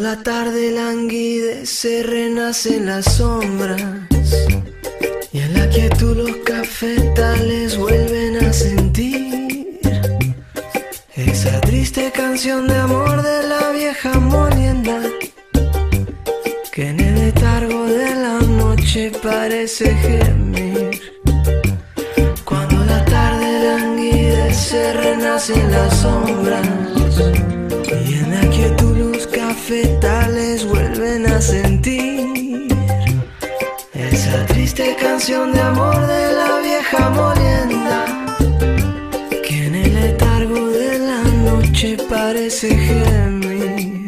la tarde languidece, renacen las sombras, y en la quietud los cafetales vuelven a sentir esa triste canción de amor de la vieja molienda, que en el letargo de la noche parece gemir. Cuando la tarde languidece, renacen las sombras, y en la quietud los cafetales vuelven a sentir esa triste canción de amor de la vieja molienda, que en el letargo de la noche parece gemir.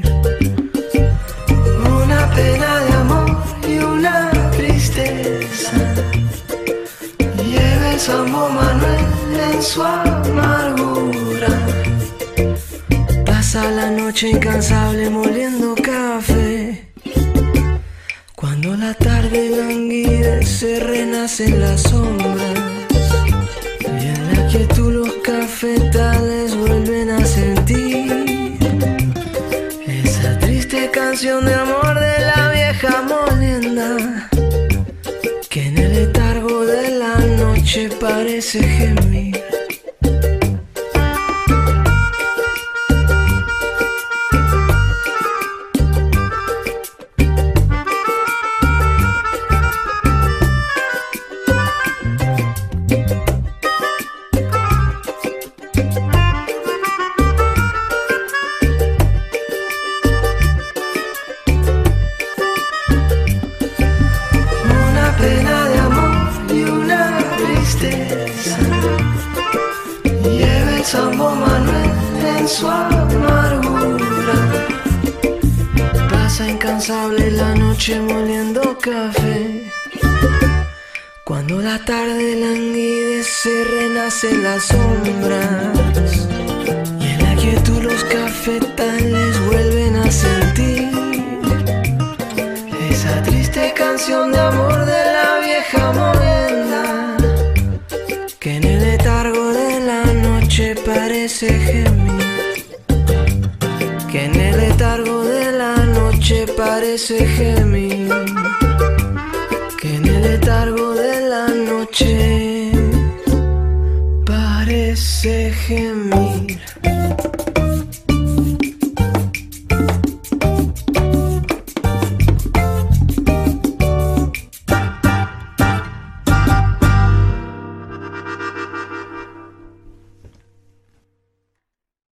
Una pena de amor y una tristeza lleva el Sambo Manuel en su amargura. Pasa la noche incansable moliendo café. Cuando la tarde languidece, renacen las sombras, y en la quietud los cafetales vuelven a sentir esa triste canción de amor de la vieja molienda, que en el letargo de la noche parece gemir. Pena de amor y una tristeza lleva el Sambo Manuel en su amargura. Pasa incansable la noche moliendo café. Cuando la tarde languidece, renacen las sombras, y en la quietud los cafetales vuelven a sentir esa triste canción de amor de la vieja molienda, que en el letargo de la noche parece gemir, que en el letargo de la noche parece gemir, que en el letargo de la noche parece gemir.